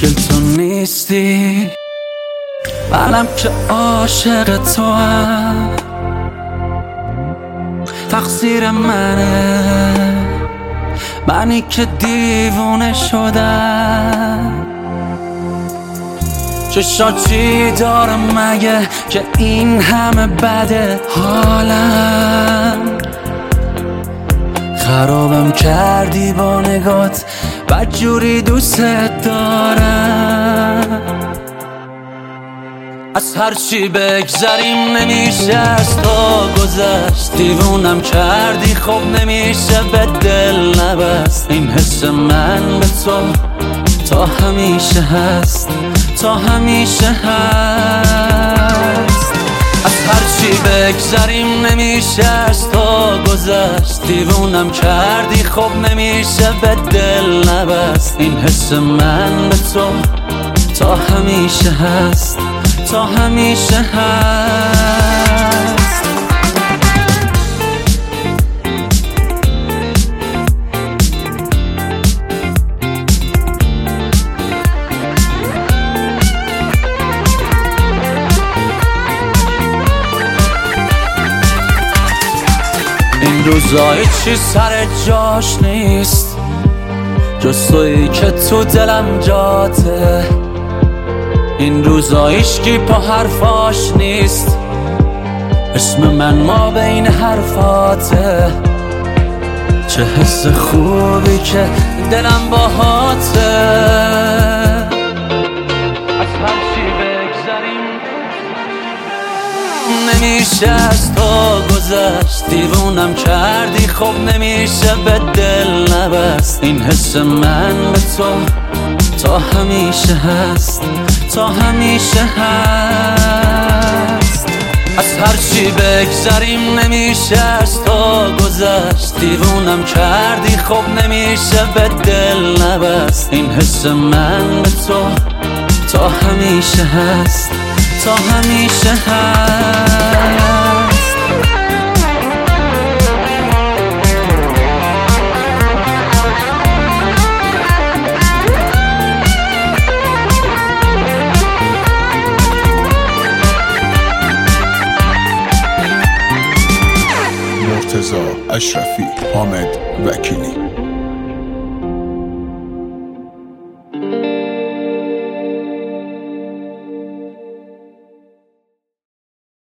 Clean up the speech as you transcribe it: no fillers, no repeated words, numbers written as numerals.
مشکل تو نیستی، منم که عاشق تو هم. تقصیر منه، منی که دیوونه شدم. چشات چی دارم مگه که این همه بده حالم؟ خرابم کردی با نگات، بدجوری دوست دارم. از هرچی بگذریم نمیشه از تو گذشت. دیوونم کردی خب نمیشه به دل نبست. این حس من به تو تا همیشه هست، تا همیشه هست. از هرچی بگذریم نمیشه از تو گذشت. دیوونم کردی خب نمیشه به دل نبست. این حس من به تو تا همیشه هست، تا همیشه هست. این روزای چی سر جاش نیست، جز تویی که تو دلم جاته. این روزا عشقی پا حرفاش نیست، اسم من ما بین حرفاته. چه حس خوبی که دلم باهاته. از هرچی بگذریم نمیشه از تو گذشت. دیوونم کردی خب نمیشه به دل نبست. این حس من به تو تا همیشه هست، تا همیشه هست. از هرچی بگذریم نمیشه از تو گذشت. دیوونم کردی خب نمیشه به دل نبست. این حس من به تو تا همیشه هست، تا همیشه هست. مرتضی اشرفی، حامد وکیلی.